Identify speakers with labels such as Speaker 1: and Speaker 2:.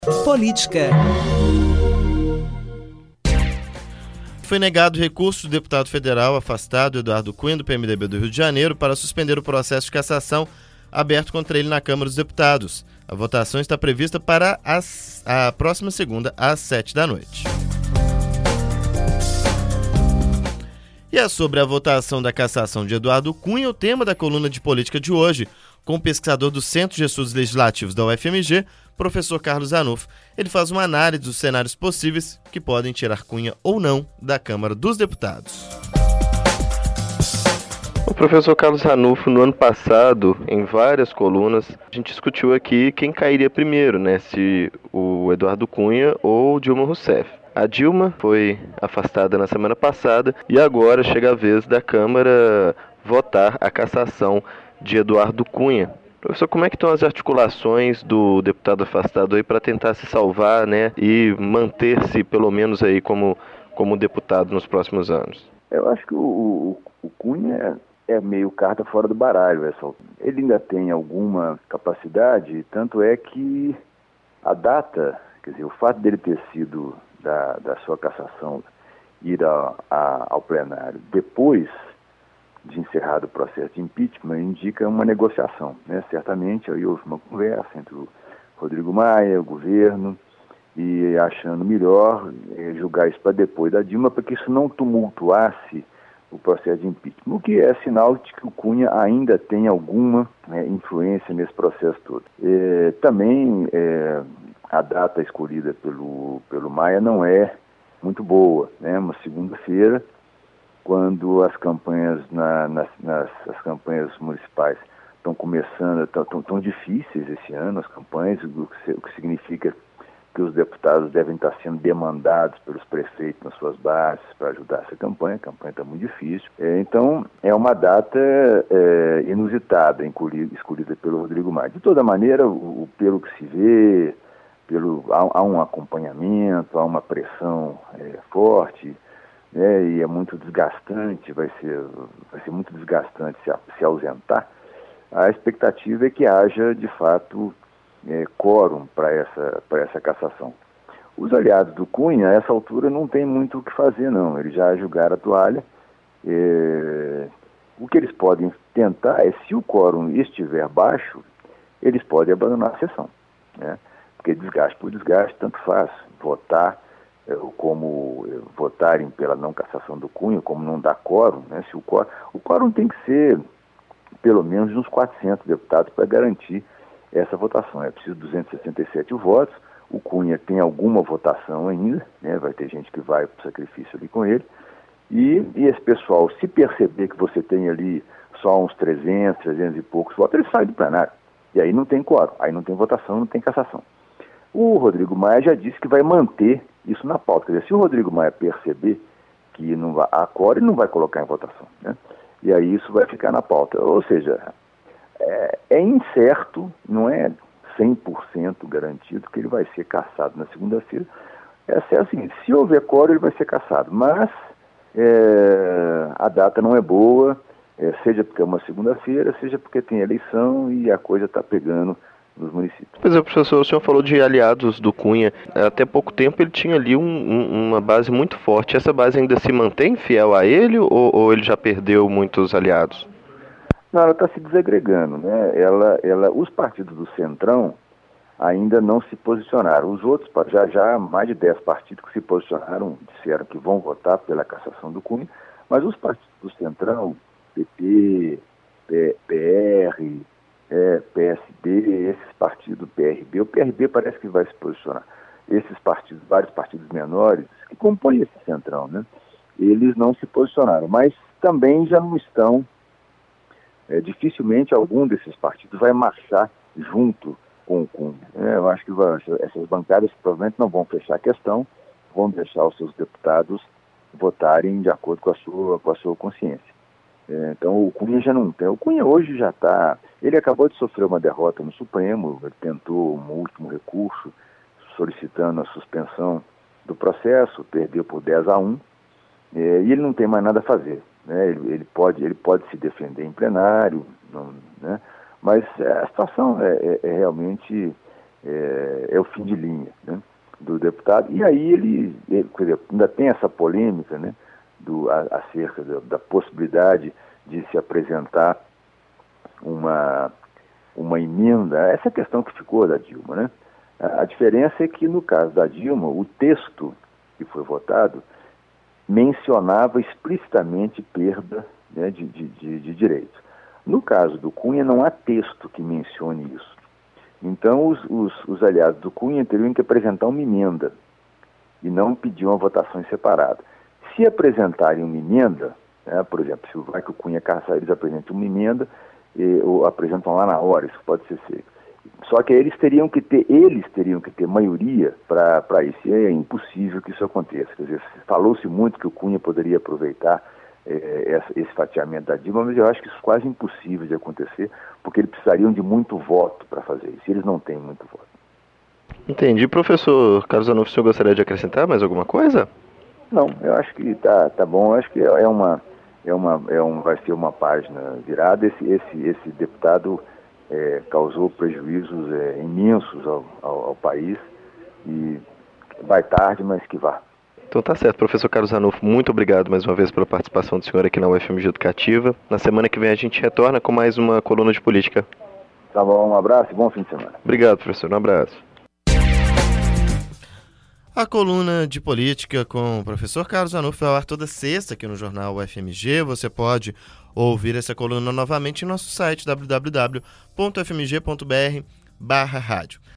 Speaker 1: Política.
Speaker 2: Foi negado recurso do deputado federal afastado Eduardo Cunha, do PMDB do Rio de Janeiro, para suspender o processo de cassação aberto contra ele na Câmara dos Deputados. A votação está prevista para a próxima segunda, às 19h. E é sobre a votação da cassação de Eduardo Cunha o tema da coluna de política de hoje, com o pesquisador do Centro de Estudos Legislativos da UFMG, professor Carlos Zanuff. Ele faz uma análise dos cenários possíveis que podem tirar Cunha ou não da Câmara dos Deputados.
Speaker 3: O professor Carlos Zanuff, no ano passado, em várias colunas, a gente discutiu aqui quem cairia primeiro, né? Se o Eduardo Cunha ou Dilma Rousseff. A Dilma foi afastada na semana passada e agora chega a vez da Câmara votar a cassação de Eduardo Cunha. Professor, como é que estão as articulações do deputado afastado aí para tentar se salvar, né, e manter-se pelo menos aí como deputado nos próximos anos?
Speaker 4: Eu acho que o Cunha é meio carta fora do baralho. Ele ainda tem alguma capacidade, tanto é que a data, quer dizer, o fato dele ter sido da sua cassação ir ao plenário depois de encerrado o processo de impeachment indica uma negociação, né? Certamente aí houve uma conversa entre o Rodrigo Maia, o governo, e achando melhor julgar isso para depois da Dilma, para que isso não tumultuasse o processo de impeachment, o que é sinal de que o Cunha ainda tem alguma influência nesse processo todo. Também a data escolhida pelo Maia não é muito boa, né? Uma segunda-feira, quando as campanhas as campanhas municipais estão começando, tão difíceis esse ano, as campanhas, o que significa que os deputados devem estar sendo demandados pelos prefeitos nas suas bases para ajudar essa campanha. A campanha está muito difícil. Então, é uma data inusitada, escolhida pelo Rodrigo Maia. De toda maneira, pelo que se vê, há um acompanhamento, há uma pressão forte, né, e é muito desgastante, vai ser muito desgastante se ausentar. A expectativa é que haja, de fato, quórum para essa cassação. Os aliados do Cunha, a essa altura, não tem muito o que fazer, não. Eles já jogaram a toalha. O que eles podem tentar é, se o quórum estiver baixo, eles podem abandonar a sessão, né? Porque desgaste por desgaste, tanto faz votarem pela não cassação do Cunha, como não dá quórum, né? Se o quórum tem que ser pelo menos uns 400 deputados para garantir essa votação. É preciso 267 votos. O Cunha tem alguma votação ainda, né? Vai ter gente que vai para o sacrifício ali com ele. E esse pessoal, se perceber que você tem ali só uns 300 e poucos votos, ele sai do plenário. E aí não tem quórum, aí não tem votação, não tem cassação. O Rodrigo Maia já disse que vai manter isso na pauta. Quer dizer, se o Rodrigo Maia perceber que não há quórum, ele não vai colocar em votação, né? E aí isso vai ficar na pauta. Ou seja, é incerto, não é 100% garantido que ele vai ser cassado na segunda-feira. Essa é a seguinte: se houver quórum, ele vai ser cassado, mas a data não é boa, seja porque é uma segunda-feira, seja porque tem eleição e a coisa está pegando nos municípios.
Speaker 3: Pois é, professor, o senhor falou de aliados do Cunha. Até pouco tempo ele tinha ali uma base muito forte. Essa base ainda se mantém fiel a ele ou ele já perdeu muitos aliados?
Speaker 4: Não, ela está se desagregando, né? Os partidos do Centrão ainda não se posicionaram. Os outros, já mais de 10 partidos que se posicionaram, disseram que vão votar pela cassação do Cunha, mas os partidos do Centrão, PP, PR, PSD, esses partidos, PRB, o PRB parece que vai se posicionar. Esses partidos, vários partidos menores, que compõem esse Centrão, né? Eles não se posicionaram, mas também já não estão. Dificilmente algum desses partidos vai marchar junto com eu acho que essas bancadas provavelmente não vão fechar a questão, vão deixar os seus deputados votarem de acordo com a sua consciência. Então o Cunha já não tem. O Cunha hoje já está. Ele acabou de sofrer uma derrota no Supremo, ele tentou um último recurso solicitando a suspensão do processo, perdeu por 10-1, e ele não tem mais nada a fazer, né? Ele pode se defender em plenário, né? Mas a situação é realmente é o fim de linha, né, do deputado. E aí ele quer dizer, ainda tem essa polêmica, né, acerca da possibilidade de se apresentar uma emenda, essa questão que ficou da Dilma, né? A diferença é que no caso da Dilma, o texto que foi votado mencionava explicitamente perda, né, de direitos. No caso do Cunha, não há texto que mencione isso. Então, os aliados do Cunha teriam que apresentar uma emenda e não pedir uma votação separada. Se apresentarem uma emenda, né, por exemplo, se vai que o Cunha caçar, eles apresentam uma emenda, ou apresentam lá na hora, isso pode ser feito. Só que eles teriam que ter maioria para isso, e é impossível que isso aconteça. Quer dizer, falou-se muito que o Cunha poderia aproveitar esse fatiamento da Dilma, mas eu acho que isso é quase impossível de acontecer, porque eles precisariam de muito voto para fazer isso, e eles não têm muito voto.
Speaker 3: Entendi. Professor Carlos Zanuff, o senhor gostaria de acrescentar mais alguma coisa?
Speaker 4: Não, eu acho que tá bom, eu acho que vai ser uma página virada. Esse deputado causou prejuízos imensos ao país, e vai tarde, mas que vá.
Speaker 3: Então tá certo, professor Carlos Zanuff, muito obrigado mais uma vez pela participação do senhor aqui na UFMG Educativa. Na semana que vem a gente retorna com mais uma coluna de política.
Speaker 4: Tá bom, um abraço e bom fim de semana.
Speaker 3: Obrigado, professor, um abraço.
Speaker 2: A coluna de política com o professor Carlos Zanuff vai ao ar toda sexta aqui no Jornal UFMG. Você pode ouvir essa coluna novamente em nosso site www.ufmg.br/rádio.